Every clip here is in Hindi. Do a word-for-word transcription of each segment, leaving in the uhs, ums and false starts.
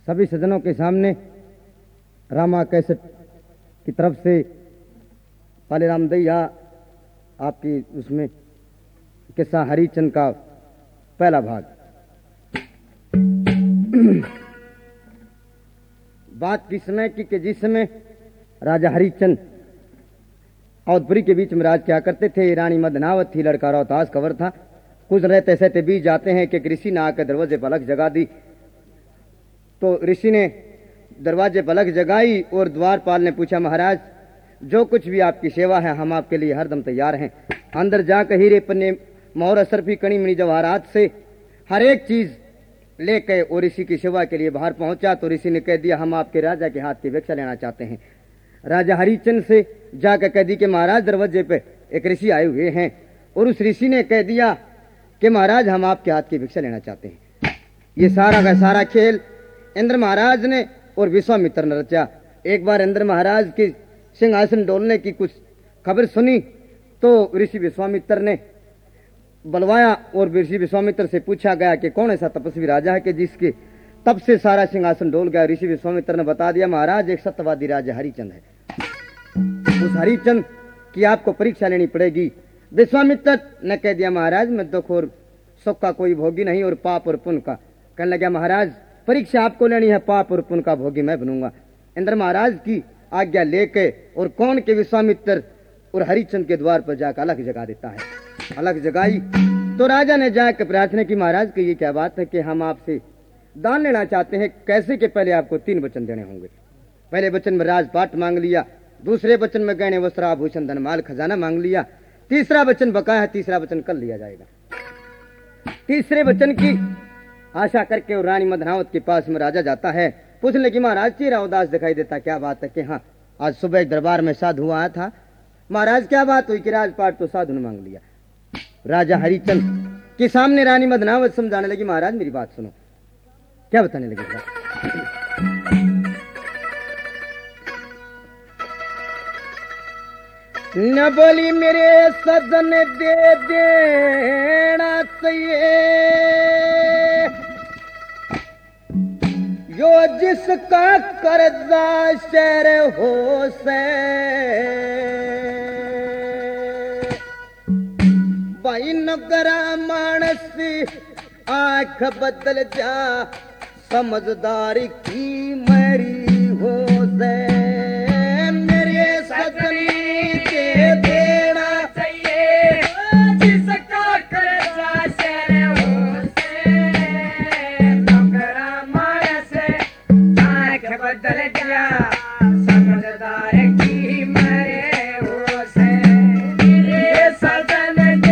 सभी सज्जनों के सामने रामा कैसेट की तरफ से पाले राम दैया आपकी उसमें किस्सा हरिचंद का पहला भाग। बात किस समय की कि जिस समय राजा हरिचंद अवधपुरी के बीच में राज क्या करते थे। रानी मदनावत थी, लड़का रोहतास खबर था। कुछ रहते सहते बीच जाते हैं कि ऋषि ने आकर दरवाजे पर अलग जगा दी। तो ऋषि ने दरवाजे पर अलग जगाई और द्वारपाल ने पूछा, महाराज जो कुछ भी आपकी सेवा है हम आपके लिए हरदम तैयार हैं। अंदर जाकर हीरे पन्ने मोहर असरफी कणी मणि जवाहरात से हर एक चीज लेकर और ऋषि की सेवा के लिए बाहर पहुंचा। तो ऋषि ने कह दिया, हम आपके राजा के हाथ की भिक्षा लेना चाहते हैं। राजा हरिचंद से जाकर कह दी कि महाराज दरवाजे पे एक ऋषि आए हुए हैं। और उस ऋषि ने कह दिया कि महाराज हम आपके हाथ की भिक्षा लेना चाहते हैं। ये सारा का सारा खेल इंद्र महाराज ने और विश्वामित्र ने रचा। एक बार इंद्र महाराज के सिंहासन डोलने की कुछ खबर सुनी तो ऋषि विश्वामित्र ने बुलवाया और ऋषि विश्वामित्र से पूछा गया कि कौन ऐसा तपस्वी राजा है कि जिसके तब से सारा सिंहासन डोल गया। ऋषि विश्वामित्र ने बता दिया, महाराज एक सत्यवादी राजा हरिचंद है। उस हरिचंद की आपको परीक्षा लेनी पड़ेगी। विश्वामित्र ने कह दिया, महाराज मैं दुख और सुख का कोई भोगी नहीं और पाप और पुण्य का। कहने लगा, महाराज परीक्षा आपको लेनी है, पाप और पुण्य का भोगी मैं बनूंगा। इंद्र महाराज की आज्ञा लेके और कौन के विश्वामित्र और हरिचंद के द्वार पर जाकर अलग जगा देता है। अलग जगाई तो राजा ने जाकर प्रार्थना की, महाराज की ये क्या बात है कि हम आपसे दान लेना चाहते हैं। कैसे के पहले आपको तीन वचन देने होंगे। पहले वचन में राजपाट मांग लिया, दूसरे वचन में गहने वस्त्र आभूषण धन माल खजाना मांग लिया, तीसरा वचन बकाया है, तीसरा वचन कल लिया जाएगा। तीसरे वचन की आशा करके और रानी मदनावत के पास में राजा जाता है। पूछने लगी, महाराज चेहरा उदास दिखाई देता, क्या बात है? कि हाँ आज सुबह एक दरबार में साधु आया था। महाराज क्या बात हुई? कि राजपाट तो साधु ने मांग लिया। राजा हरिचंद के सामने रानी मदनावत समझाने लगी, महाराज मेरी बात सुनो। क्या बताने लगी? न बोली मेरे सजन दे देना चाहिए यो जिसका कर्जा शेर हो से। भाई नगरा मानस आंख बदल जा समझदारी की मेरी हो से। मेरे सजनी के देना चाहिए जिसका कर्जा शेर हो से। नगरा मानस आंख बदल जा समझदारी की मेरे हो से। मेरे सजन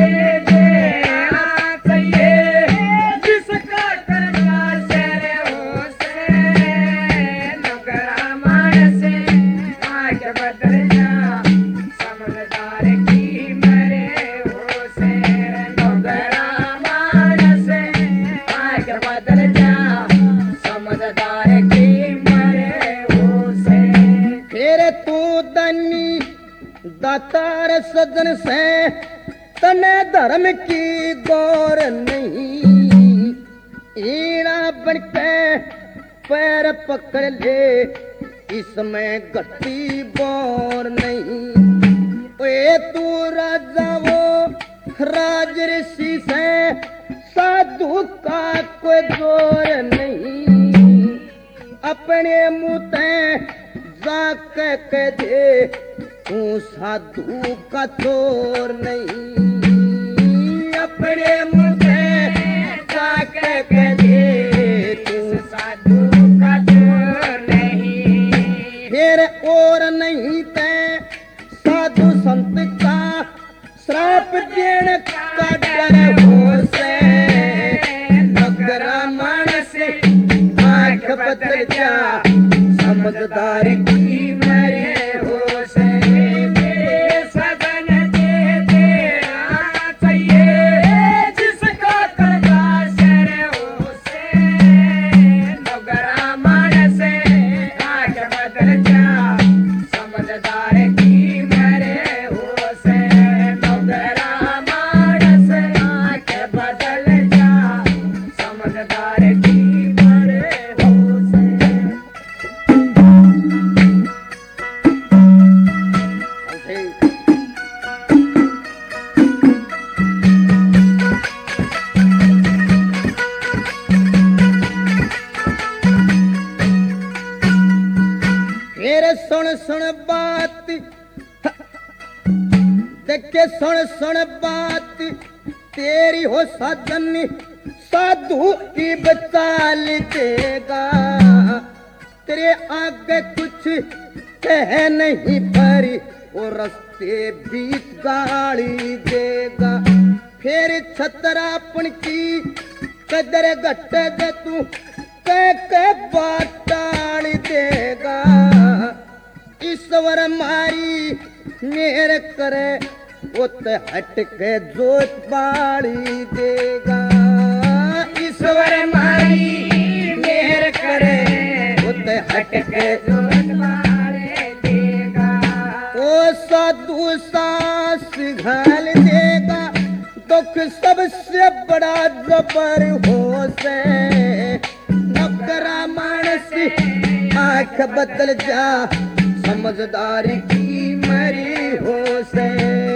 दातार सजन से तने धर्म की गौर नहीं। ईड़ा बनके पैर पकड़ ले इसमें गट्टी बोर नहीं। ए तू राजा वो राज ऋषि से साधु का कोई जोर नहीं। अपने मुँह ते जाके कह दे तू साधु का चोर नहीं। अपने मुँह जाके कह दे तू साधु का चोर नहीं। फिर और नहीं ते साधु संत का श्राप देने का डर हो से। नगरा मानस आंख बदल जा समझदारी की मेरे हो से। फिर सुन सुन बात, देखे सुन सुन बात तेरी हो साधन, साधु की बचाल देगा, तेरे आगे कुछ कह नहीं परी वो रस्ते बीच गाड़ी देगा। फिर छतरापन की कदर घट दे तू कह के बात टाल देगा। ईश्वर मारी मेरे करे वो ते हट के जोत बाड़ी देगा। ईश्वर मारी मेरे करे वो ते हट के जोत बाड़ी देगा। ओ साधु सांस घाल देगा, दुख सबसे बड़ा जबर हो से। नौकरा मानस आंख बदल जा, समझदारी की मरी हो से।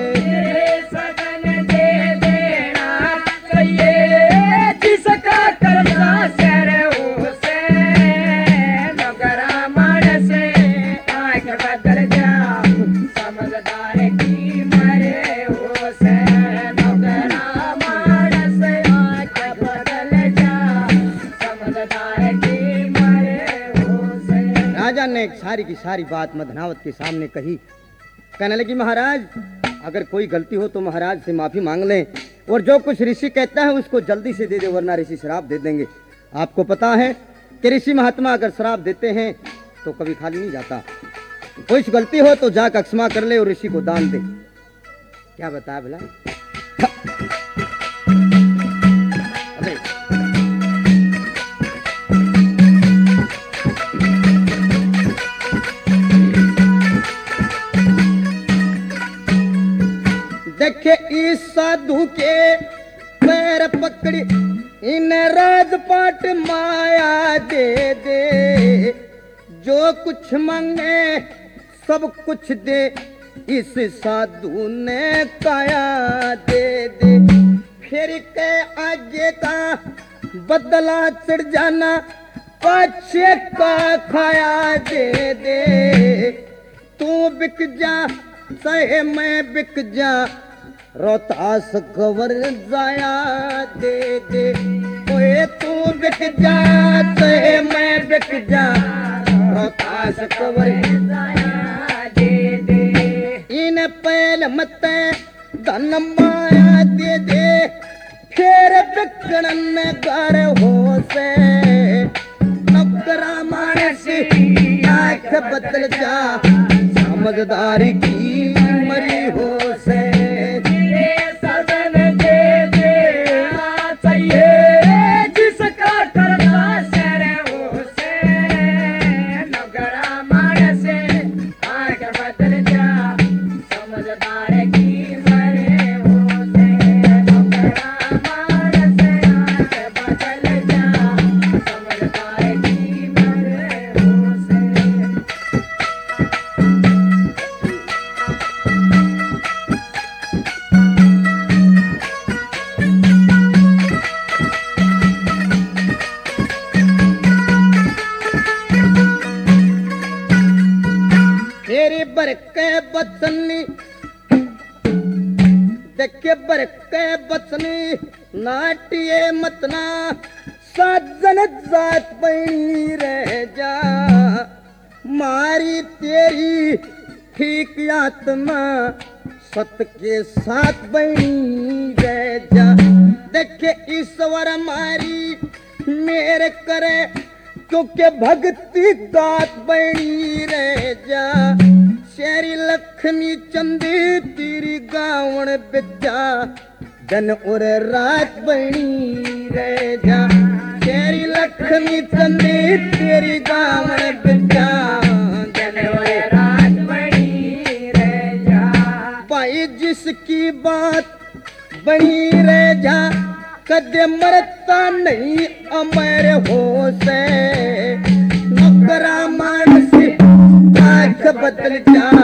सगन दे देना चाहिए जिसका कर्जा सर हो से। नौकरा मानस आंख बदल जा, समझदार की मरे हो से। नौकरा मानस आंख बदल जा, समझदार की मरे हो से। राजा ने एक सारी की सारी बात मदनावत के सामने कही। कहने लगी महाराज अगर कोई गलती हो तो महाराज से माफी मांग लें, और जो कुछ ऋषि कहता है उसको जल्दी से दे दे वरना ऋषि श्राप दे देंगे। आपको पता है कि ऋषि महात्मा अगर श्राप देते हैं तो कभी खाली नहीं जाता। कुछ गलती हो तो जाकर क्षमा कर ले और ऋषि को दान दे। क्या बताया भला? अबे देखे इस साधु के पैर पकड़ी, इन राजपाट माया दे दे। जो कुछ मांगे सब कुछ दे, इस साधु ने काया दे दे। फिर के आगे का बदला चढ़ जाना, पाछे का खाया दे दे। तू बिक जा चाहे मैं बिक जा, रोहतास कवर जाया दे दे। ओए तू बिक जा चाहे मैं बिक जा, रोहतास कवर जाया दे दे। इन पहल मत धन माया दे दे, फिर बिकड़न घर हो से। नौकरा मानस आंख बदल जा, समझदारी की मरी हो से। सदन दे देना चाहिए जिसका कर्जा सर हो से। नौकरा मानस आंख बदल जा, समझदार की मरे हो से। नौकरा मानस आंख बदल जा, समझदार की मरे हो से। तेरी बरके बचनी देखे बरके बचनी, नाटिए मतना साजन जात बनी रह जा। मारी तेरी ठीक आत्मा सत के साथ बनी रह जा। देखे ईश्वर मारी मेरे करे, क्योंकि भक्ति दात बनी रह जा। शेरी लक्ष्मी चंदी तेरी गावण बिजा, दिन और रात बनी रह जा। शेरी लक्ष्मी चंदी तेरी गावण बिजा, दिन और रात बनी रह जा। भाई जिसकी बात बनी रह जा, कदे मरता नहीं अमर हो से। नौकरा मानस आंख बदल जा,